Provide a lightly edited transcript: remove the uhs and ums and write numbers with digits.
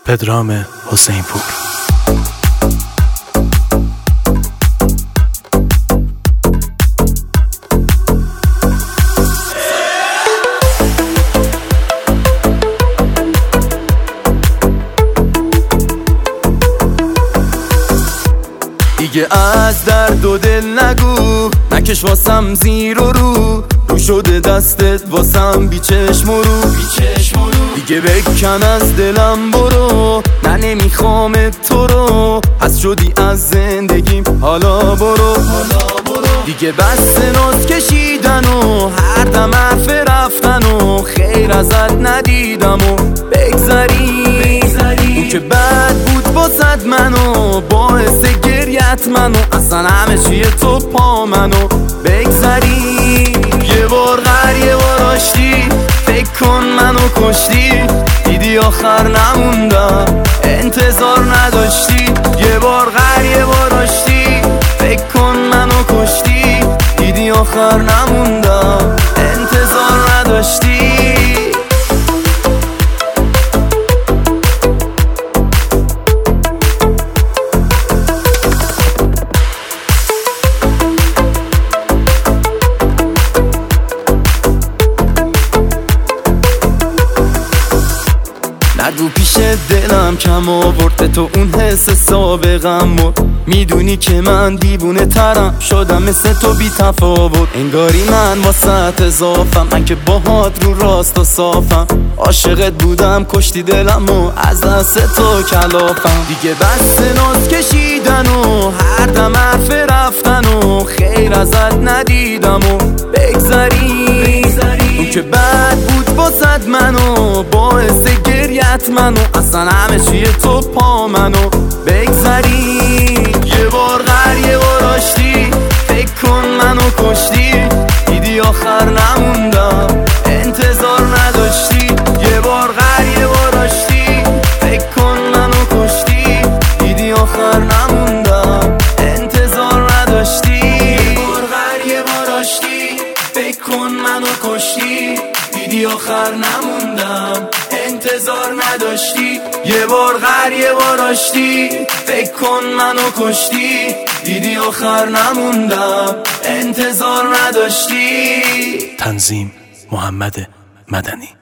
پدرام حسین پور. دیگه از درد و دل نگو، نکش واسم زیر و رو شده دستت واسم بی چشم و رو. دیگه بکن از دلم برو، نه نمیخوام تو رو، پس شدی از زندگیم حالا برو. دیگه بس ناز کشیدن و هر دم حرف رفتن و خیر ازت ندیدم و بگذری اون که بد بود باسد منو، باعث گریت منو، اصلا همه چیه تو پا منو بگذری. یه بار یه بار آشتی، فکر کن منو کشتی، دیدی آخر نموندم انتظار نداشتی. یه بار یه بار آشتی، فکر کن منو کشتی، دیدی آخر نموندم انتظار نداشتی. نگو پیش دلم کم آورد تو اون حس سابقم مرد، میدونی که من دیوونه ترم شدم مثل تو بی تفاوت، انگاری من واسط اضافم، من که باهات رو راست و صافم، عاشقت بودم کشتی دلم و از دست تو کلافم. دیگه بس ناز کشیدن و هر دم حرف رفتن و خیر ازت ندیدم و بگذری اون که بد بود باسد منو، باعث گریت منو، اصلا همه چیه تو پا منو بگذری. یه بار یه بار آشتی، فکر کن منو کشتی، دیدی آخر نموندم انتظار نداشتی. یه بار یه بار آشتی، فکر کن منو کشتی، دیدی آخر نموندم انتظار نداشتی. یه بار آشتی، فکر کن منو کشتی، دیدی آخر نموندم انتظار نداشتی. یه بار یه بار آشتی، فکر کن منو کشتی، دیدی آخر نموندم انتظار نداشتی. تنظیم محمد مدنی.